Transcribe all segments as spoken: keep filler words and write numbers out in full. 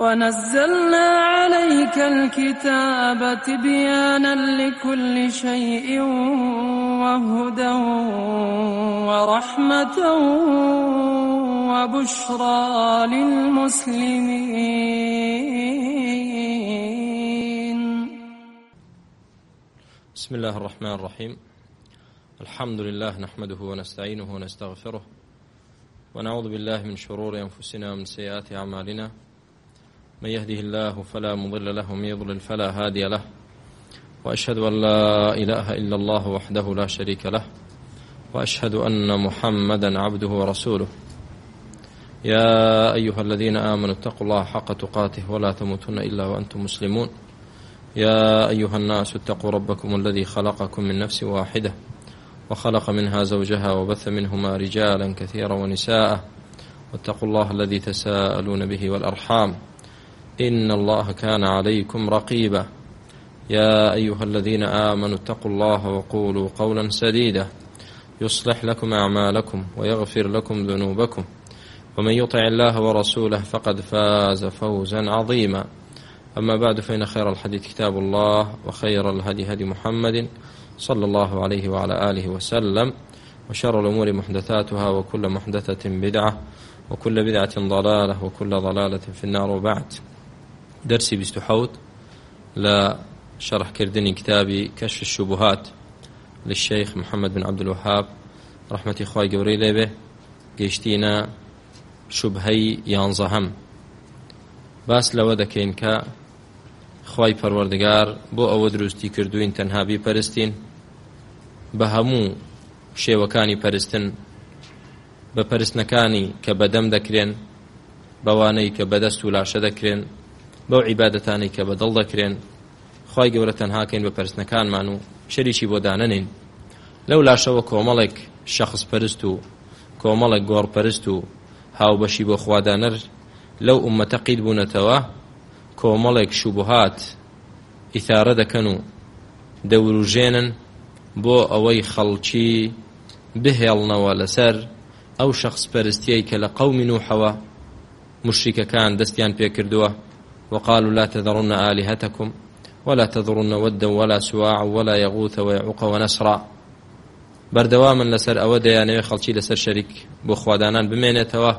ونزلنا عليك الكتاب تبيانا لكل شيء وهدى ورحمة وبشرى للمسلمين. بسم الله الرحمن الرحيم. الحمد لله نحمده ونستعينه ونستغفره ونعوذ بالله من شرور أنفسنا ومن سيئات أعمالنا، من يهده الله فلا مضل له ومن يضلل فلا هادي له، وأشهد أن لا إله إلا الله وحده لا شريك له، وأشهد أن محمدا عبده ورسوله. يا أيها الذين آمنوا اتقوا الله حق تقاته ولا تموتن إلا وأنتم مسلمون. يا أيها الناس اتقوا ربكم الذي خلقكم من نفس واحدة وخلق منها زوجها وبث منهما رجالا كثيرا ونساء، واتقوا الله الذي تساءلون به والأرحام إن الله كان عليكم رقيبا. يا أيها الذين آمنوا اتقوا الله وقولوا قولا سديدا يصلح لكم أعمالكم ويغفر لكم ذنوبكم، ومن يطع الله ورسوله فقد فاز فوزا عظيما. أما بعد، فإن خير الحديث كتاب الله، وخير الهدي هدي محمد صلى الله عليه وعلى آله وسلم، وشر الأمور محدثاتها، وكل محدثة بدعة، وكل بدعة ضلالة، وكل ضلالة في النار. وبعد، درسي بستحوت لشرح كردني كتابي كشف الشبهات للشيخ محمد بن عبد الوهاب رحمة إخوائي قوري ليبه. قيشتينا شبهي يانزهم باس لو دكين كا خوای پەروەردگار بۆ ئەوە دروستی کردوین تەنها بیپەرستین بە هەموو شێوەکانی پەرستن، بە پەرستنەکانی کە بەدەم دەکرێن، بەوانەی کە بەدەست و لاشە دەکرێن، بەو عیبادەتانەی کە بەدڵ دەکرێن. خوای گەورە تەنهاکەین بە پەرستنەکانمان و شەریکی بۆ دانەنین. لەو لاشەوە کۆمەڵێک شەخص پەرست و کۆمەڵێک گۆڕپەرست و هاوبەشی بۆ خوادانەر لەو ئومەتە قید بوونەتەوە، کۆمەڵێک شوبهات ئیثارە دەکەن و دەوروژێنن بۆ ئەوەی خەڵکی بهێڵنەوە لەسەر ئەو شەخص پەرستیەی کە لە قەومی نوحەوە مشریکەکان دەستیان پێکردووە. وقالوا لا تذرن آلهتكم ولا تذرن ودا ولا سواع ولا يغوث ويعوق ونسرا. بەردەوامن لەسەر ئەوە دەیانەوێ خەڵکی لەسەر شەریک بۆ خوادانان بمێنێتەوە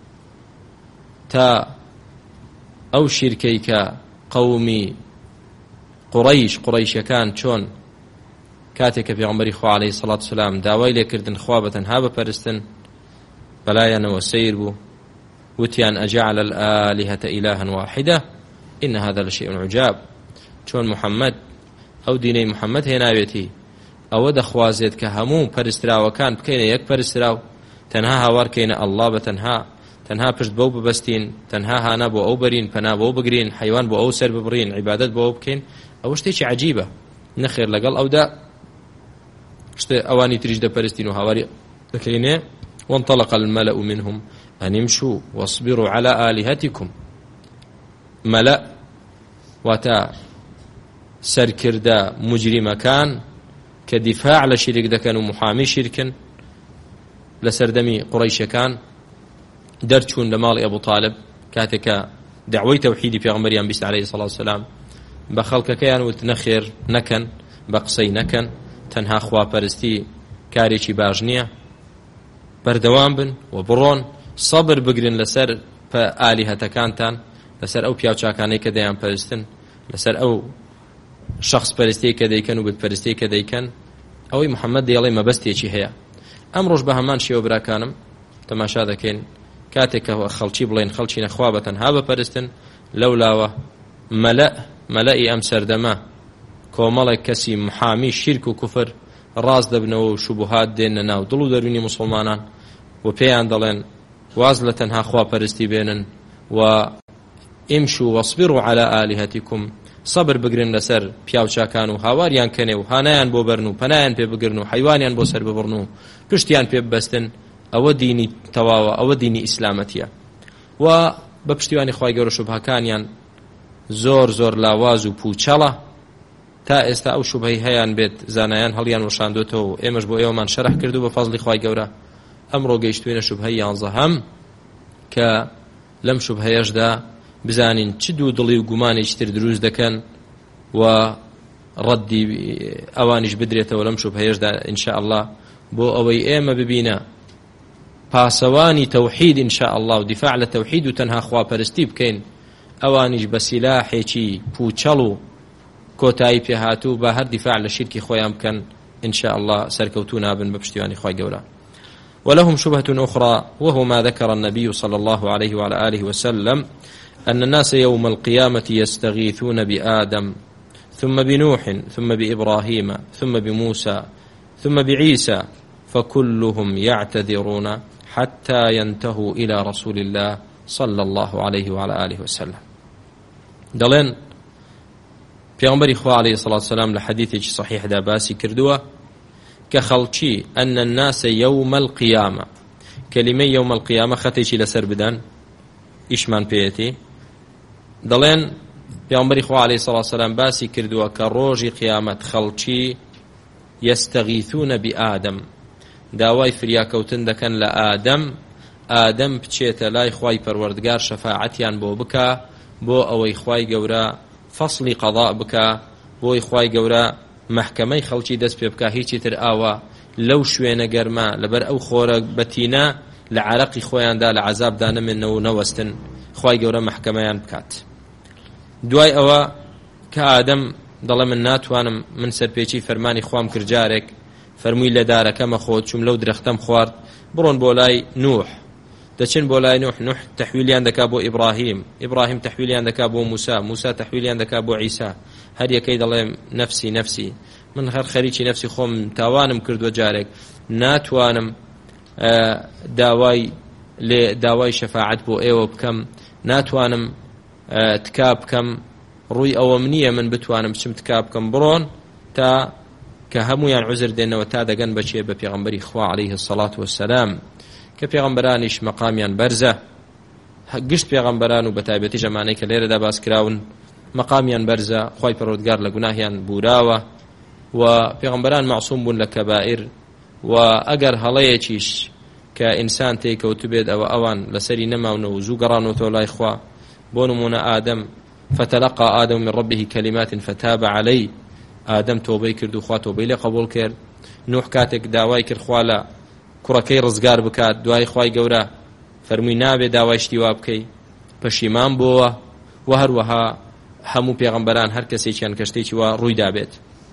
تا ئەو شیرکەی کە قەومی قوڕەیش قوڕەیشەکان چۆن کاتێک کە پێغەمبەری خوا عەلەیهی سەڵات وسەلام داوای لێکردن خوا بەتەنها بپەرستن، بەلایەنەوە سەیر بوو، وتیان ئەجەعەلە الئالهەتە ئیلاهەن واحیدە ئین هذا لشیء عجاب. چۆن محەممەد ئەو دینەی محەممەد هێناوێتی ئەوە دەخوازێت کە هەموو پەرستراوەکان بکەینە یەک پەرستراو، تەنها هاوارکەینە ئەڵڵا بەتەنها، تەنها پشت بەو ببەستین، تەنها هانا بۆ ئەو بەرین، پەنا بۆ ئەو بگرین، حیوان بۆ ئەو سەر ببڕین، عیبادەت بۆ ئەو بکەین. ئەوە شتێکی عەجیبە. نەخێر لەگەڵ ئەودا شتێ ئەوانی تریش دەپەرستین و هاواری دەکەینێ. وانطلق الملأ منهم أن امشوا واصبروا على آلهتكم. ملأ واتا سەرکردە مجریمەکان کە دیفاع لە شیرک دەکەن و محامی شیرکن لە سەردەمی قوڕەیشەکان دەرچوون لە ماڵی ئەبوو طالب کاتێکە دعوەی تەوحیدی پێغەمبەریان بیست عەلەیهی سەڵات وسەلام بە خەڵکەکەیان وت نەخێر نەکەن، بە قسەی نەکەن، تەنها خواپەرستی کارێکی باش نییە، بەردەوام بن و بڕۆن سەبر بگرن لەسەر ئالیهەتەکانتان، لەسەر ئەو پیاوچاکانەی کە دەیان پەرستن، لەسەر ئەو شخص پەرستی کە دەیکەن و بت پەرستی کە دەیکەن. ئەوەی محەممەد دەیڵێ مەبەستێکی هەیە. ئەمڕۆژ بە هەمان شێوە براکانم تەماشا دەکەین کاتێک کە خەڵکی بڵێن خەڵکی نەخوا بەتەنها بپەرستن، لەولاوە مەلە مەلەئی ئەم سەردەمە کۆمەڵێک کەسی محامی شیرک و کوفر ڕاز دەبنەوە و شوبهات دێنە ناو دڵ و دەرونی موسڵمانان و پێیان دەڵێن واز لە تەنها خواپەرستی بێنن و ئیمشوا واصبروا على آلهتكم، سەبر بگرن لەسەر پیاوچاکان و هاواریان کەنێ و هانایان بۆ بەرن و پەنایان پێ بگرن و حیوانیان بۆ سەر ببڕن و پشتیان پێ ببەستن. ئەوە دینی تەواوە، ئەوە دینی ئیسلامەتیە. و بە پشتیوانی خوای گەورە شوبهەکانیان زۆر زۆر لاواز و پوچەڵە تا ئێستا ئەو شوبهەی هەیان بێت زانایان هەڵیان وەشاندوێتەوە و ئێمەش بۆ ئێوەمان شەرح کردو بە فەزلی خوای گەورە. ئەمڕۆ گەیشتوینە شوبهەی یانزەهەم کە لەم شوبهەیەشدا بزانین چ دوو دڵی و گومانێکی تر دروست دەکەن و ڕەدی ئەوانیش بدرێتەوە لەم شوبهەیەشدا ئینشاء الله بۆ ئەوەی ئێمە ببینە پاسەوانی تەوحید ئینشاء الله و دیفاع لە تەوحید و تەنها خواپەرستی بکەین ئەوانیش بە سیلاحێکی پوچەڵ و کۆتایی پێهاتوو بە هەر دیفاع لە شیرکی خۆیان بکەن إن شاء الله سركوتو نابن ببشتيواني خواهي قولا. ولهم شبهة أخرى وهو ما ذكر النبي صلى الله عليه وعلى آله وسلم أن الناس يوم القيامة يستغيثون بآدم ثم بنوح ثم بإبراهيم ثم بموسى ثم بعيسى فكلهم يعتذرون حتى ينتهوا إلى رسول الله صلى الله عليه وعلى آله وسلم. دلين پیغمبری خوا علیه الصلاة والسلام لحديث صحيح دا باسي كردوه كخلشي أن الناس يوم القيامة كلمة يوم القيامة خطيشي لسر بدن إشمان بيتي دلين پیغمبری خوا علیه الصلاة والسلام باسي كردوه كروج قيامة خلشي يستغيثون بآدم داوای فریاکەوتن دەکەن لە ئادەم ئادەم بچێتە لای خوای پەروەردگار شەفاعەتیان بۆ بکە بۆ ئەوەی خوای گەورە فەصلی قەضا بکە بۆی خوای گەورە مەحکەمەی خەڵکی دەست پێ بکە هیچی تر ئاوە لەو شوێنە گەرما لەبەر ئەو خۆرە بەتینە لە عەرەقی خۆیاندا لە عەزابدا نەمێنەوە و نەوەستن خوای گەورە مەحکەمەیان بکات. دوای ئەوە کە ئادەم دەڵێ من ناتوانم من سەرپێچی فەرمانی خوام کرد جارێک فەرمووی لە دارەکەمە خۆت چوم لەو درەختەم خوارد بڕۆن بۆ لای نوح دەچن بۆ لای نوح نوح تەحویلیان دەکا بۆ ئیبراهیم ئیبراهیم تەحویلیان دەکا بۆ موسا موسا تەحویلیان دەکا بۆ عیسا هەر یەکەی دەڵێ نەفسی نەفسی من هەر خەریکی نەفسی خۆم تاوانم کردووە جارێک ناتوانم داوای لێ داوای شەفاعەت بۆ ئێوە بکەم ناتوانم تکا بکەم ڕووی ئەوەم نییە من بتوانم بچم تکا بکەم بڕۆن تا کە هەمویان عوزر دێنەوە تا دەگەن بەچێ بە پێغەمبەری خوا عەلەیه السەڵات وەسەلام کە پێغەمبەرانیش مەقامیان بەرزە گشت پێغەمبەران و بەتایبەتی ژەمانەی کە لێرەدا باس کراون مەقامیان بەرزە خوای پەروەردگار لە گوناهیان بوراوە و پێغەمبەران معسووم بوون لە کەبائر و ئەگەر هەڵەیەکیش کە ئینسان تێکەوتو بێت ئەوە ئەوان لەسەری نەماونە و زوو گەڕانەوە لای خوا بۆ نمونە ئادەم فتلقى آدم من ربه كلمات فتاب عليه ئادەم تۆبەی کرد و خوا تۆبەی لێ قبول کرد نوح کاتێک داوای کرد خوا لە کوڕەکەی ڕزگار بکات دوای خوای گەورە فەرمووی نابێ داوای شتی وا بکەی پەشیمان بووە و هەروەها هەموو پێغەمبەران هەر کەسێکیان کە شتێکی وا ڕوویدا بێت.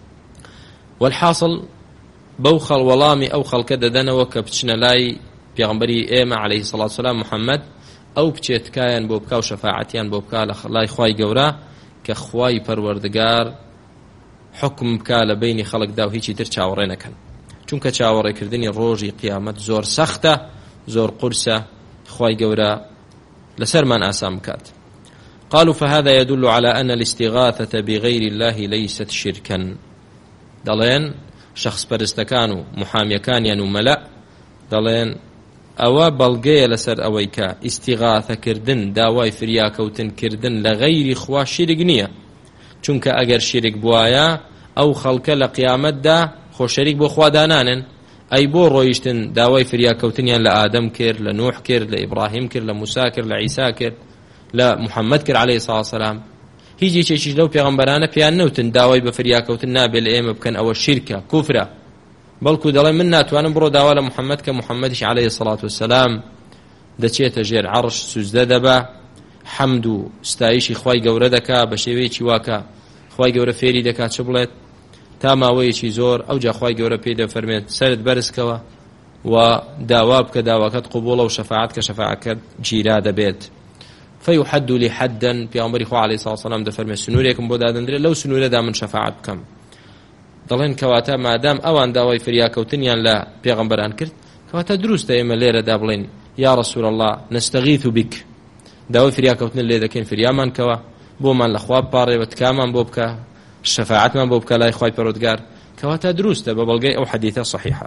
والحاصل بەو خەڵوەڵامی ئەو خەڵکە دەدەنەوە کە بچنە لای پێغەمبەری ئێمە عەلەیه السەڵات وەسەلام محەممەد ئەو بچێت تکایان بۆ بکە و شەفاعەتیان بۆ بکە لە لای خوای گەورە کە خوای پەروەردگار حکم بکە لە بینی خەڵکدا و هیچی تر چاوەڕێ نەکەن چونکە چاوەڕێکردنی ڕۆژی قیامەت زۆر سەختە زۆر قورسە خوای گەورە لەسەرمان ئاسان بکات. قالوا فهذا يدل على أن الاستغاثة بغير الله ليست شركا. دەڵێن شخص پەرستەکان و محامیەکانیان و مەلە دەڵێن ئەوە بەڵگەیە لەسەر ئەوەی کە ئیستیغاثەکردن داوای فریاکەوتنکردن لە غەیری خوا شیرک نییە چونکە ئەگەر شیرک بوایە ئەو خەڵکە لە قیامەتدا خۆ شەریک بۆ خوا دانانن ئەی بۆ ڕۆیشتن داوای فریاکەوتنیان لە ئادەم کرد لە نوح کرد لە ئیبراهیم کرد لە موسا کرد لە عیسا کرد لە محەممەد کرد عەلەیه السەڵات وەسەلام هیچ یەکێکیش لەو پێغەمبەرانە پێیان نەوتن داوای بە فریاکەوتن نابێت لە ئێمە بکەن ئەوە شیرکە کوفرە بەڵکو دەڵێ من ناتوانم بڕۆ داوا لە محەممەد کە محەممەدیش عەلەیه السەڵات وەسەلام دەچێتە ژێر عەرش سوزدە دەبا حەمد و ستایشی خوای گەورە دەکا بە شێوەیەکی واکە خوای گەورە فێری دەکات چ بڵێت تا ماوەیەکی زۆر ئەوجا خوای گەورە پێی دەفەرمێت سەرت بەرزکەوە و داوا بکە داواکەت قبوڵە و شەفاعەت کە شەفاعەتکەت گیرا دەبێت. فيحد لي حدا پیامبری خوا علیه الصلاة والسلام دەفەرمێت سنوورێکم بۆ دادەندرێت لەو سنوورەدا من شەفاعەت بکەم. دەڵێن کەواتە مادام ئەوان داوای فریاکەوتنیان لە پێغەمبەران کرد کەواتە دروستە ئێمە لێرەدا بڵێن یا رسول الله نستغیث بک داوای فریاکەوتن لێ دەکەین فریامان کەوە بۆمان لە خوا بپاڕێ بە تکامان بۆ بکە شەفاعەتمان بۆ بکە لای خوای پەروەردگار کەواتە دروستە بە بەڵگەی ئەو حەدیثە صحیحە.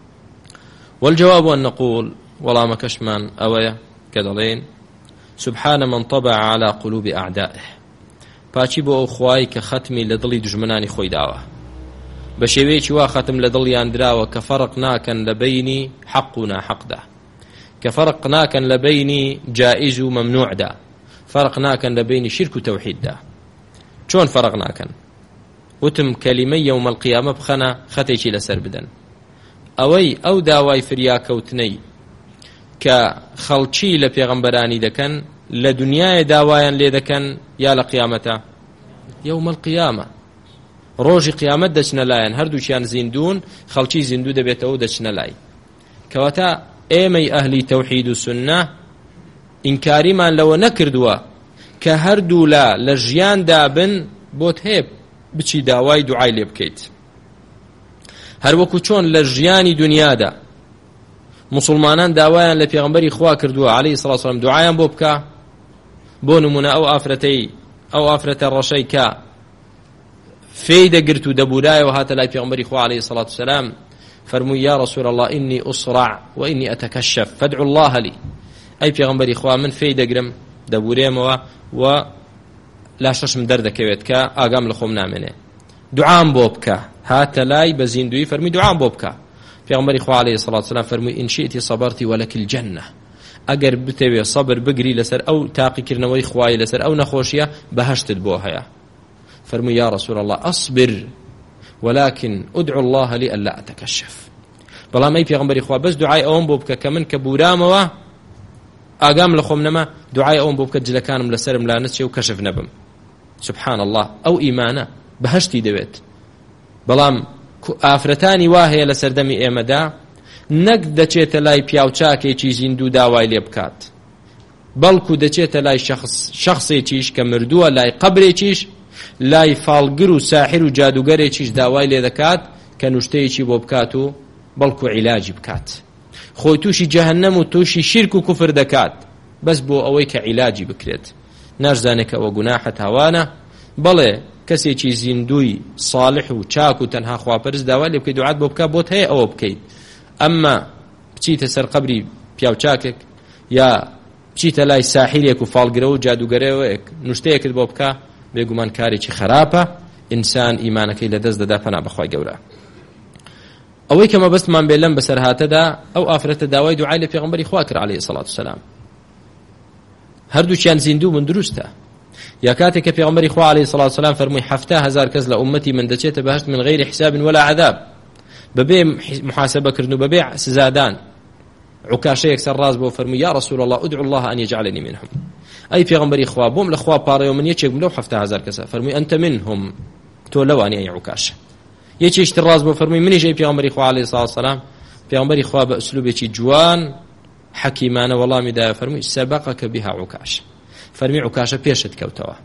والجواب أن نقول وەڵامەکەشمان ئەوەیە کە دەڵێن سبحان من طبع على قلوب أعدائه پاچی بۆ ئەو خوای کە ختمی لە دڵی دژمنانی خۆی داوە بە شێوەیەکی وا ختم لە دڵیان دراوە کە فەرق ناکەن لە بینی حەق و ناحەقدا کە فەرق ناکەن لە بینی جائز و مەمنوعدا فەرق ناکەن لە بینی شرک و تەوحیددا. چۆن فەرق ناکەن؟ وتم کەلیمەی یەومە القیامە بخەنە خەتێکی لەسەر بدەن. ئەوەی ئەو داوای فریاکەوتنەی کە خەڵکی لە پێغەمبەرانی دەکەن لە دنیای داوایان لێ دەکەن یا لە قیامەتە؟ یەومە القیامە، ڕۆژی قیامەت دەچنە لایەن، هەردووچیان زیندون، خەڵکی زیندوو دەبێتەوە و دەچنە لای. کەواتە ئێمەی ئەهلی تەوحید و سونە ئینکاریمان لەوە نەکردووە کە هەردوو لا لە ژیاندا بن بۆت هەیە بچی داوای دوعای لێ بکەیت. هەروەکو چۆن لە ژیانی دنیادا مسلمانان داوایان لە پێغەمبەری خوا کردووە عەلەیهی سەڵاتو وسەلام دوعایان بۆ بکە. بۆ نمونە ئەو ئافرەتەی ئەو ئافرەتە ڕەشەی کە فێی دەگرت و دەبورایەوە هاتە لای پێغەمبەری خوا عەلەیهی سەڵاتو وسەلام فەرمووی یا رسول الله ئینی ئوسڕع وئینی ئەتەکەشەف فەدعوا الله لی. ئەی پێغەمبەری خوا من فێی دەگرم دەبورێمەوە و لاشەشم دەردەکەوێت کە ئاگام لە خۆم نامێنێ، دوعام بۆ بکە. هاتە لای بە زیندوی فەرمی دوعام بۆ بکە. پێغەمبەری خوا عەلەیهی سەڵاتو وسەلام فەرمووی ئین شئتی صەبەرتی وەلەکی الجەنە، ئەگەر بتەوێ سەبر بگری لەسەر ئەو تاقیکردنەوەی خوای لەسەر ئەو نەخۆشیە بەهەشتت بۆ هەیە. فەرمووی یا رسول الله ئەصبر ولكن ادعو الله لي ألا أتكشف. بەڵام ئەی پێغەمبەری خوا بەس دوعای ئەوم بۆ بکە کە من کە بورامەوە ئاگام لە خۆم نەما، دوعای ئەوم بۆ بکە جلەکانم لەسرم لا نەچێ و کەشف نەبم. سبحان الله، ئەو ئیمانە بەهەشتی دەوێت. بەڵام ئافرەتانی وا هەیە لە سەردەمی ئێمەدا نەک دەچێتە لای پیاوچاکێکی زیندوو داوای لێ بکات، بەڵکو دەچێتە لای شخص شخصێکیش کە مردووە، لای قەبرێکیش، لای فالگر و ساحر و جادوگەرێکیش داوای لێ دەکات کە نوشتەیەکی بۆ بکات و بەڵکو عیلاجی بکات. خۆی تووشی جەهەنەم و تووشی شیرک و کوفر دەکات بەس بۆ ئەوەی کە عیلاجی بکرێت. ناشزانێت کە ئەوە گوناحە تاوانە. بەڵێ کەسێکی زیندوی صالح و چاک و تەنها خواپەرست داوای لێ بکەیت دوعات بۆ بکات بۆت هەیە ئەوە بکەیت. ئەمما بچیتە سەر قەبری پیاوچاکێک یا بچیتە لای ساحیرێک و فالگرە و جادوگەرەوەیەک نوشتەیەکت بۆ بکە، بێگومان کارێکی خراپە، ئینسان ئیمانەکەی لەدەست دەدا پەنا بەخوای گەورە. ئەوەی کە مەبەستمان بێ لەم بەسەرهاتەدا ئەو ئافرەتە داوای دوعای لە پێغەمبەری خوا کرد عەلەیهی سەڵاتو وسەلام. هەردووچیان زیندوو من دروستە. یا کاتێک کە پێغەمبەری خوا عەلەیهی سەڵاتو وسەلام فەرمووی حەفتا هەزار کەس لە ئومەتی من دەچێتە بەهەشت من غەیری حساب ولا عەذاب، بەبێ محاسبەکردن و بەبێ سزادان. عکاشەیەک سەرڕاست بۆ فەرمووی یا رسول الله ادعو الله أن يجعلني منهم. ئەی پێغەمبەری خوا بۆم لە خوا پاڕێەوە من یەکێک لەو حەفتا هەزار کەسە. فەرمووی ئەنتە منهم، تۆ لەوانی ئەی عکاشە. یەکێشتر ڕاست بۆ فەرمووی منیش ئەی پێغەمبەری خوا عەلەیهی سەڵاتو وسەلام. پێغەمبەری خوا بە ئوسلوبێکی جوان حەکیمانە وەڵامی دایە فەرمووی سەبەقەکە بها عکاش. فەرمی عکاشە پێشت کەوتەوە،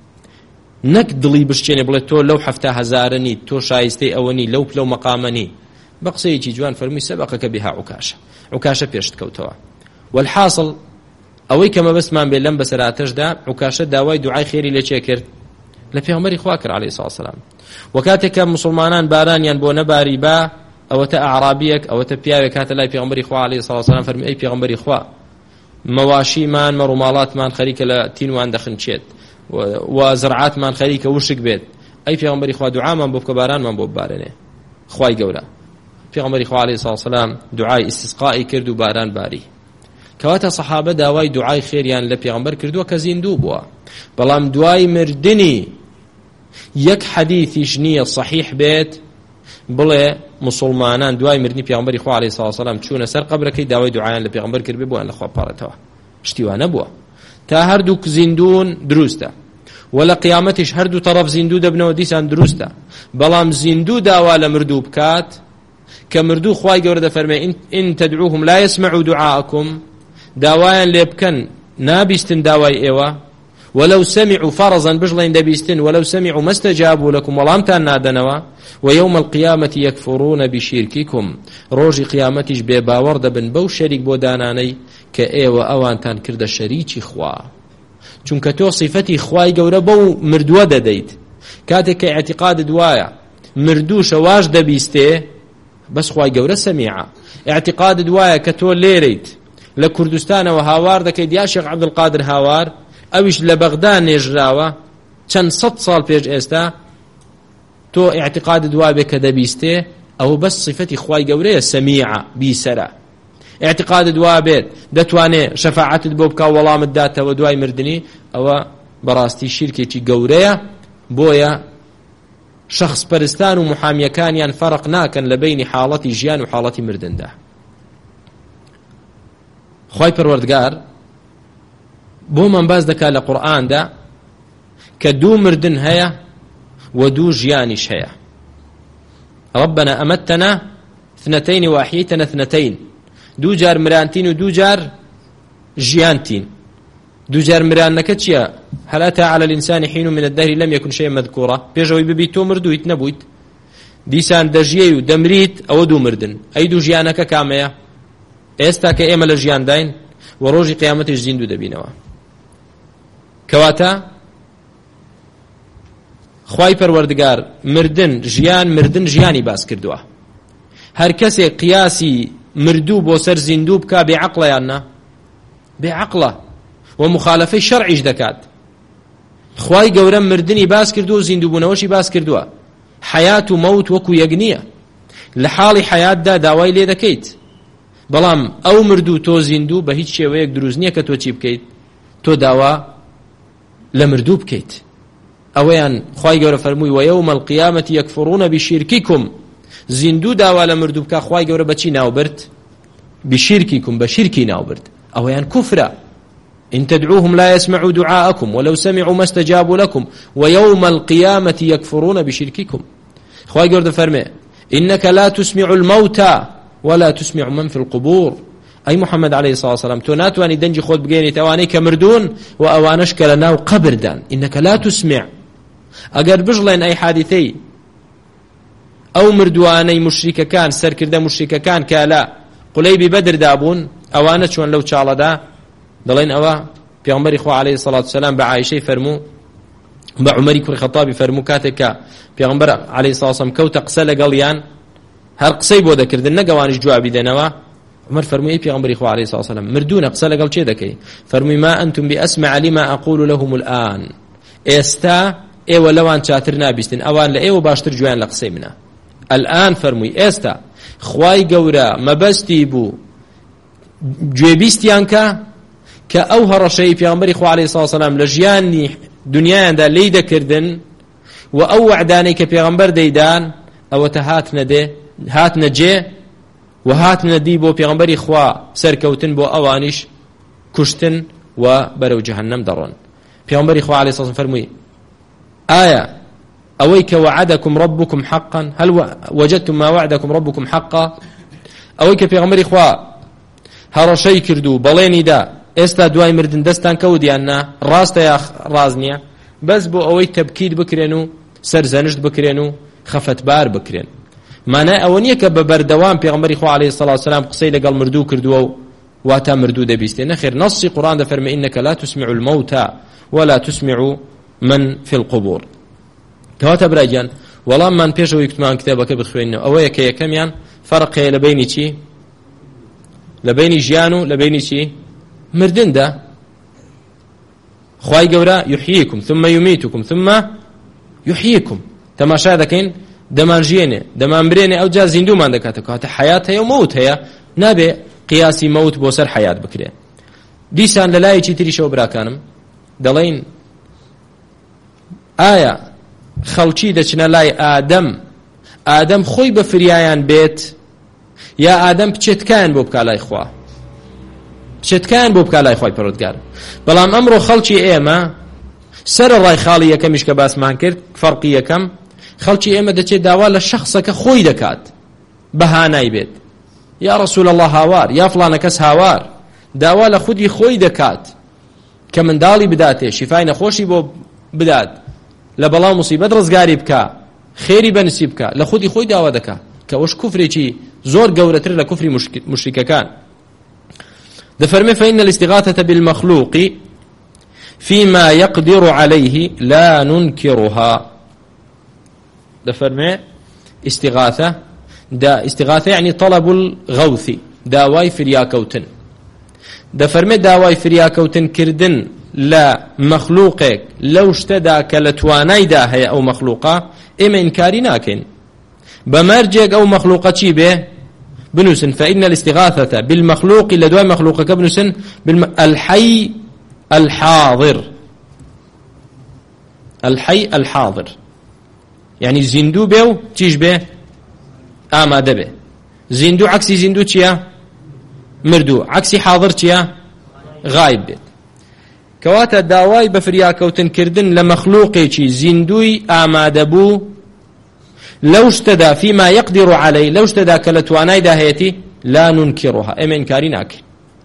نەک دڵی بشکێنێ بڵێت تۆ لەو حەفتا هەزارە نیت، تۆ شایستەی ئەوە نی، لەو پلە و مەقامە نی. بە قسەیەکی جوان فەرمووی سەبەقەکە بها عکاشە، عکاشە پێشت کەوتەوە. والحاصل ئەوەی کە مەبەستمان بێ لەم بەسەراتەشدا عکاشە داوای دوعای خێری لە چێ کرد؟ لە پێغەمبەری خوا کرد عەلەیهی سەڵاتو وسەلام. وەکاتێک کە مسلمانان بارانیان بۆ نەباری با، ئەوەتە ئەعرابیەک، ئەوەتە پیاوێک هاتە لای پێغەمبەری خوا عەلەیهی سەڵاتو وسەلام فەرمی ئەی پێغەمبەری خوا مەواشیمان مەڕووماڵاتمان خەریکە لە تینوان دەخنچێت و زرعاتمان خەریکە وشک بێت. ئەی پێغەمبەری خوا دوعامان بۆ بکە بارانمان بۆ ببارێنێ. خوای گەورە پێغەمبەری خوا عەلەیهی سەڵاتو وسەلام دوعای ئیستسقای کرد و باران باری. کەواتە سەحابە داوای دوعای خێریان لە پێغەمبەر کردووە کە زیندوو بووە. بەڵام دوای مردنی یەک حەدیثیش نییە صحیح بێت بڵێ مسلمانان دوای مردنی پێغەمبەری خوا عەلەیهی سەڵاتو وسەلام چوونە سەر قەبرەکەی داوای دوعایان لە پێغەمبەر کرد بێ بۆیان لە خوا پاڕێتەوە. شتیوان نەبووە. تا هەردوو زیندوون دروستە و لە قیامەتیش هەردوو تەڕەف زیندوو دەبنەوە دیسان دروستە. بەڵام زیندوو داوا لە مردوو بکات کە مردوو خوای گەورە دەفەرمێ ئین تەدعوهم لا يسمعوا دعاءكم، داوایان لێ بکەن نابیستن داوای ئێوە، ولو سمعوا فرضا بجلين دبيستن ولو سمعوا ما استجابوا لكم ولامتان نادنوا ويوم القيامة يكفرون بشرككم. روجي قيامتش بباور دبن بو شريك بوداناني كأيوة أوانتان كرد شريكي خوا، چونکە تۆ صفەتی خوای گەورە بەو مردووە دەدەیت. کاتێک کە اعتقاد دوايا مردووشە واش دەبیستێ بەس خوای گەورە سەمیعە. اعتقاد دوايا کە تۆ لێرەیت لە کوردستانەوە هاوار دەکەیت یا شێخ عەبدولقادر هاوار، ئەویش لە بەغدا نێژراوە چەند سەد ساڵ پێش ئێستا، تۆ اعتقاد دوا بێ کە دەبیستێ ئەو بەس صفەتی خوای گەورەیە سەمیعە بیسەرە. اعتقادت وا بێت دەتوانێت شەفاعەتت بۆ بکە وەڵامت داتەوە دوای مردنی ئەوە بەڕاستی شیرکێکی گەورەیە. بۆیە شخص پەرستان و محامیەکانیان فەرق ناکەن لە بینی حاڵەتی ژیان و حاڵەتی مردندا. خوای پەروەردگار بۆمان باز دەکات لە قورئاندا کە دوو مردن هەیە و دوو ژیانیش هەیە. ربنا أمتنا اثنتين وأحييتنا اثنتين، دوو جار مرانتین و دوو جار ژیانتین. دوو جار مرانەکە چییە؟ هل أتى على الإنسان حين من الدهر لم يكن شيئا مذكورا، پێشەوەی ببیت تۆ مردوویت نەبوویت، دیسان دەژیەی و دەمریت، ئەوە دوو مردن. ئەی دوو ژیانەکە کامەیە؟ ئێستا کە ئێمە لە ژیان داین و ڕۆژی قیامەتیش زیندوو دەبینەوە. کەواتە خوای پەروەردگار مردن ژیان مردن ژیانی باس کردووە. هەر کەسێک قیاسی مردوو بۆ سەر زیندوو بکا بێعەقڵە یان نا؟ بێعەقڵە و مخالفەی شەرعیش دەکات. خوای گەورە مردنی باس کردووە و زیندووبوونەوەشی باس کردووە. حیات و مەوت وەکو یەک نییە. لە حاڵی حیاتدا داوای لێ دەکەیت، بەڵام ئەو مردوو تۆ زیندوو بە هیچ شێوەیەک دروست نییە کە تۆ چی بکەیت؟ تۆ داوا لە مردوو بکەیت. ئەوەیان خوای گەورە فەرمووی وەیەومە القیامەتی یەکفڕونە بشیرکیکم، زیندوو داوا لە مردوو بکە خوای گەورە بەچی ناوبرد؟ بشیرکیکم، بە شیرکی ناوبرد. ئەوەیان کوفرە. إن تدعوهم لا يسمعوا دعاءكم ولو سمعوا ما استجابوا لكم ويوم القيامة يكفرون بشرككم. خواهي قرد فرمي إنك لا تسمع الموتى ولا تسمع من في القبور. أي محمد عليه الصلاة والسلام توناتواني دنجي خود بقيني تواني كمردون وأوانشك لنا وقبر دان. إنك لا تسمع. أقر بجلين أي حادثي أو مردواني مشركة كان سركر دا مشركة كان كالا قليبي بدر دابون أوانشون لو تشال دا دلين أوا پیغمبر خو عليه الصلاة والسلام بعائشة فرمو بعمر كري خطابي فرمو كاتك پیغمبر عليه الصلاة والسلام كوت قسل قليان هر قسي بو ذكردن نقوانش جوابي دنوا. عمر فرمو اي پیغمبر خو عليه الصلاة والسلام مردون قسل قل چه دكي؟ فرمو ما أنتم بأسمع لما أقول لهم الآن، استا اي ولوان چاترنا بيستن اوان لأيو باشتر جوان لقسي منا الآن. فرمو استا خواي قورا مبستي بو جوابيستيان كا کە ئەو هەڕەشەی پێغەمبەری خوا عەلەیهی سڵاو وسەلام لە ژیانی دنیایاندا لێی دەکردن و ئەو وعدانەی کە پێغەمبەر دەیدان ئەوەتە هاتنە دێ هاتنە جێ و هاتنە دی بۆ پێغەمبەری خوا سەرکەوتن بۆ ئەوانیش کوشتن و بەرەو جەهەنەم دەڕۆن. پێغەمبەری خوا عەلەیهی سڵاو وسەلام فەرمووی ئایا ئەوەی کە وعدەکم ربکم حەقا هەل وجدتم ما وعدەکم ربکم حەقا، ئەوەی کە پێغەمبەری خوا هەڕەشەی کردو بەڵێنی دا ئێستا دوای مردن دەستان کەوتیاننا ڕاستە یا ڕاز نییە، بەس بۆ ئەوەی تەبکید بکرێن و سەرزەنشت بکرێن و خەفەتبار بکرێن. مانای ئەوە نییە کە بە بەردەوام پێغەمبەری خوا عەلەیهی سڵاو وسەلام قسەی لەگەڵ مردوو کردووە و واتە مردوو دەبیستێ. نەخێر، نەصی قورئان دەفەرمێ ئینەکە لا تسمع الموتى ولا تسمع من في القبور. کەواتە برایگیان وەڵاممان پێشەوەی کوتمان کتێبەکە بخوێنەوە ئەوەیە کە یەکەمیان فەرقێ لە بینی چی؟ لە بینی ژیان و لە بینی چی؟ مردن دا. خواهي قورا يحييكم ثم يميتكم ثم يحييكم. تماشا دكين دمان جيني دمان بريني او جا زندو من دكاتك هاتا حياة هيا وموت هيا نابي قياسي موت بوسر حياة بكري. ديسان للاي چي تري شو براكانم دلين آية خلچي دچنا لاي آدم آدم خوي بفريايان بيت يا آدم بچتكان بوبكا لاي خواه شتکان بۆ بکە لای خۆی پەروەردگار. بەڵام ئەمڕۆ خەڵکی ئێمە سەر ڕای خاڵی یەکەمیش کە باسمان کرد فەرقی یەکەم، خەڵکی ئێمە دەچێت داوا لە شەخصەکە خۆی دەکات بەهانای بێت یا ڕەسوول الله هاوار یا فڵانە کەس هاوار، داوا لە خودی خۆی دەکات کە منداڵی بداتێ شیفای نەخۆشی بۆ بدات لە بەڵاو موسیبەت ڕزگاری بکە خێری بەنسی بکە، لە خودی خۆی داوا دەکات کە ئەوەش کوفرێکی زۆر گەورەتر لە کوفری مشریکەکان. دفرمي فإن الاستغاثة بالمخلوق فيما يقدر عليه لا ننكرها. دفرمي استغاثة دا استغاثة يعني طلب الغوث داواي فرياكوتن. دفرمي داواي فرياكوتن كردن لا مخلوقك لو اشتدى كالتواناي دا هي أو مخلوقة إما إنكاري ناكن بمرجك أو مخلوقة چي به بنوسن فإن الاستغاثة بالمخلوق لدواء مخلوقك بنوسن بالم... الحي الحاضر الحي الحاضر يعني زندو بيو تيش به آماده به زندو عكسي زندو چيا مردو عكسي حاضر چيا غايب بيت كواتا داواي بفريا كوتن كردن لمخلوقي چي زندوي آماده بو لو اشتدى فيما يقدر عليه لو اشتدى كلتواناي داهيتي لا ننكرها اما انكاري ناكل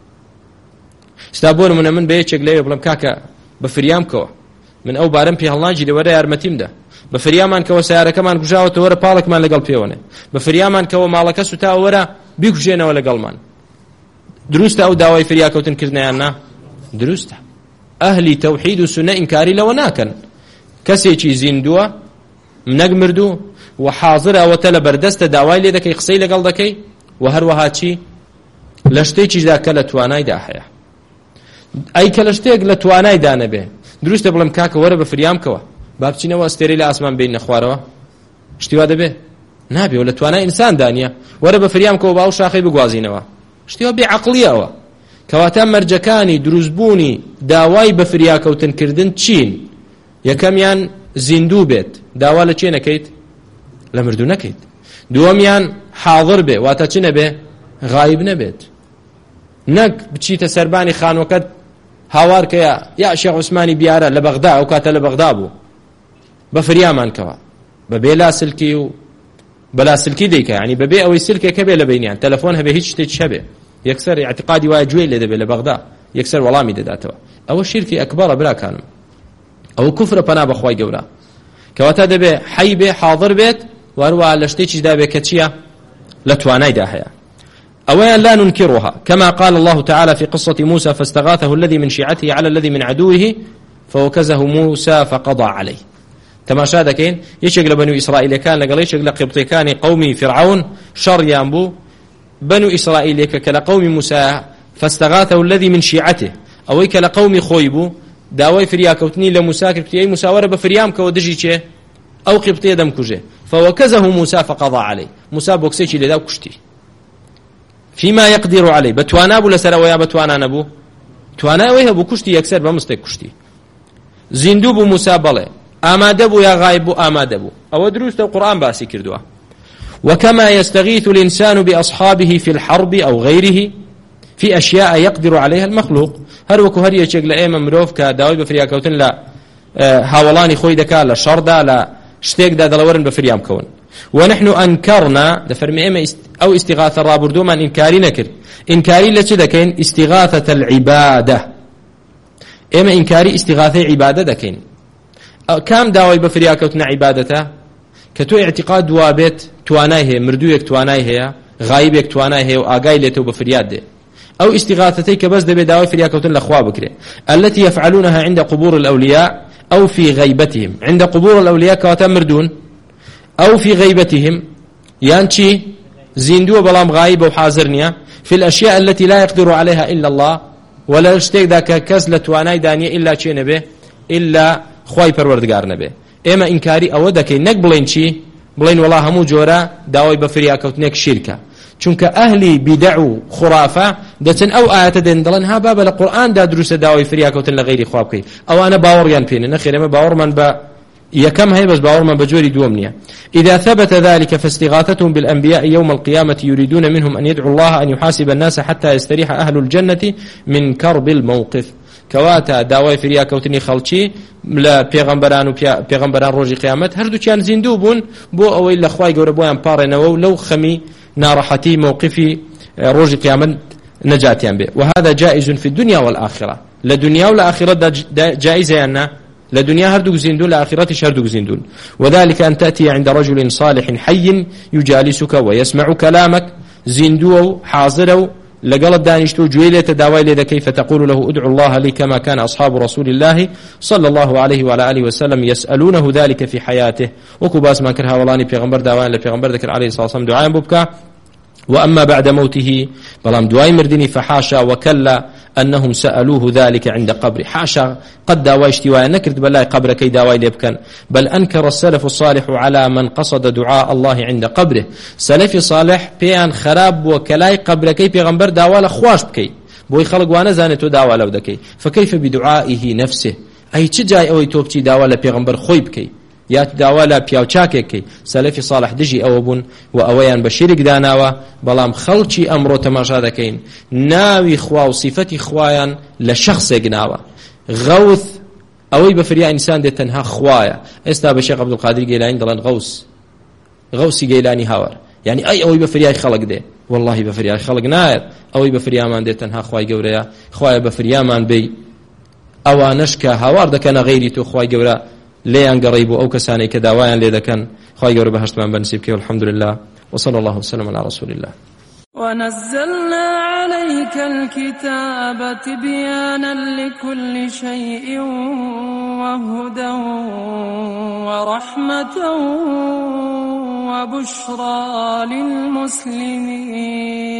استابون من من بيتشك ليه بلم كاكا بفريام كوا من او بارم في هالناجي لي ورا يارمتيم ده بفريامان كوا سياره كمان كجاوت ورا بالك مان لقل بيونه بفريامان كوا مالك سوتا ورا بيكجينا ولا قلمان دروسته او داوي فريا كوتن كرنا انا دروسته اهلي توحيد وسنه انكاري لو ناكن كسيچي زندوا منغمردو وحاضر او تل بردست داوای لیدە کەی قسەی لەگەڵ دەکەی و هەروەها چی لە شتێکیشدا کە لە توانایدا هەیە ئەی کە لە شتێک لە توانایدا نەبێ دروستە بڵێم کاکە وەرە بە فریامکەوە با بچینەوە ئەستێرەی لە ئاسمان بین نەخوارەوە شتیوا دەبێ نابێ و لە توانای ئینسان دانیە وەرە بە فریامکەوە باو شاخەی بگوازینەوە شتیوا بێعەقڵیەوە کەواتە مەرجەکانی دروستبوونی داوای بە فریاکەوتنکردن چین یەکەمیان زیندوو بێت داوا لە چێ نەکەیت لە مردوو نەکەیت دووەمیان حاضر بێ واتە چ نەبێ غایب نەبێت نەک بچیتە سەربانی خانوەکەت هاوارکەیە یا شێخ عوسمانی بیارە لە بەغدا ئەو کاتە لە بەغدا بوو بە فریامانکەوە بەبێ لاسلکی و بەلاسلکی دەیکە یعنی بەبێ ئەوەی سلکێکە بێ لە بینیان تەلەفۆن هەبێ هیچ شتێک هەبێ یەکسەر اعتقادی وایە گوێی لێ دەبێت لە بەغدا یەکسەر وەڵامی دەداتەوە ئەوە شیرکی ئەکبەرە براکانم ئەوە کوفرە پەنا بەخوای گەورە کەواتە دەبێ حەی بێ حاضر بێت وهروها لشتيجي دابه كتشيا لتواناي داهيا أولا لا ننكرها كما قال الله تعالى في قصة موسى فاستغاثه الذي من شيعته على الذي من عدوه فوكزه موسى فقضى عليه تماشا دكين يشغل بنو إسرائيل كان لقال يشغل قبطي كان قومي فرعون شر ينبو بنو إسرائيل كلا قوم موسى فاستغاثه الذي من شيعته أو كلا قوم خويبو داوي فريا كوتني لموسى كبتي موسى ورب فريام كودجي چه أو قبطي دم كوجه فوكزه موسى فقضى عليه موسى بوكسيشي لذا كشتي فيما يقدر عليه بتوانا ابو لسر ويا بتوانا نبو توانا ويه ابو كشتي يكسر بمستك كشتي زندوب موسى بله اماده بو يا غايب بو اماده بو او دروس القران باسي كردوا وكما يستغيث الانسان باصحابه في الحرب او غيره في اشياء يقدر عليها المخلوق هر وكو هر يچك لا مروف كا داوي بفريا كوتن لا هاولاني خوي دكا لا شردا لا شتيك دا دلورن بفريام كون ونحن أنكرنا دفرمي إما است أو استغاثة رابردو من إنكاري نكر إنكاري لتشدا كين استغاثة العبادة إما إنكاري استغاثة عبادة دا كين كام داوي بفرياكوتنا عبادته كتو اعتقاد دوابت تواناي هي مردويك تواناي هي غايبك تواناي هي وآقاي لتو بفرياد دي أو استغاثتيك بس دبي داوي فرياكوتن لأخوة بكري التي يفعلونها عند قبور الأولياء أو في غيبتهم عند قبور الأولياء كواتم مردون أو في غيبتهم يانشي زيندو بلام غايب وحاضرنيا في الأشياء التي لا يقدر عليها إلا الله ولا يشتك ذاك كزلة واناي دانية إلا شيء نبه إلا خواي پروردگار نبه إما إنكاري أو ذاك نك بلين شي بلين والله همو جورا داوي بفريا كوتنك شركة چونك أهلي بدعو خرافة دتن أو آيات دين دلن ها باب القرآن دا دروس داوي فريا كوتن لغيري خوابكي أو أنا باور ينبين نخير ما باور من با يكم هي بس باور من بجوري دومنيا إذا ثبت ذلك فاستغاثتهم بالأنبياء يوم القيامة يريدون منهم أن يدعوا الله أن يحاسب الناس حتى يستريح أهل الجنة من كرب الموقف كواتا داوي فريا كوتني خلشي لا پیغمبران و پیغمبران روزی قیامت هر دو چان زندو بون بو او الا خوای گور بو ام پارنو لو خمي ناراحتي موقفي روزی قیامت نجاتيان به وهذا جائز في الدنيا والآخرة لدنيا والآخرة جائزة أن لدنيا هردوك زندون لآخرة شردوك زندون وذلك أن تأتي عند رجل صالح حي يجالسك ويسمع كلامك زندو حاضر لقلت دانشتو جويلة تداوي لذا كيف تقول له ادعو الله لي كما كان أصحاب رسول الله صلى الله عليه وعلى آله وسلم يسألونه ذلك في حياته وكباس ما كرها ولاني بيغمبر داوان لبيغمبر ذكر عليه الصلاة والسلام دعاء ببكى وأما بعد موته بلام دعاء مردني فحاشا وكلا أنهم سألوه ذلك عند قبره حاشا قد داوای اشتواء نكرت بلاي قبر كي داوای ليبكن بل أنكر السلف الصالح على من قصد دعاء الله عند قبره سلف صالح بيان خراب وكلاي قبر كي بيغمبر داوال خواش بكي بوي خلق وانا زانتو داوال لو دكي فكيف بدعائه نفسه أي تجاي أو توبتي داوال بيغمبر خوي بكي یا داوالا پیاوچاکێکی سەلەفی صالح دژی ئەوە بوون و ئەوەیان بە شیرک داناوە بەڵام خەڵکی ئەمڕۆ تەماشا دەکەین ناوی خوا و سیفەتی خوایان لە شەخسێک ناوە غەوث ئەوەی بە فریای ئینسان دێت تەنها خوایە ئێستا بە شێخ عەبدولقادر گەیلانی دەڵێن غەوس غەوسی گەیلانی هاوار یعنی ئەی ئەوەی بە فریای خەڵک دێ والله بە فریای خەڵک نایەت ئەوەی بە فریامان دێت تەنها خوای گەورەیە خوایە بە فریامان بێ ئەوانەش کە هاوار دەکەنە غەیری تۆ خوای گەورە ليان قريب أو كساني كداوان لذا كان خواهي قرب هشتمان بنسيبك والحمد لله وصلى الله وسلم على رسول الله. ونزلنا عليك الكتاب تبيانا لكل شيء وهدى ورحمة وبشرى للمسلمين.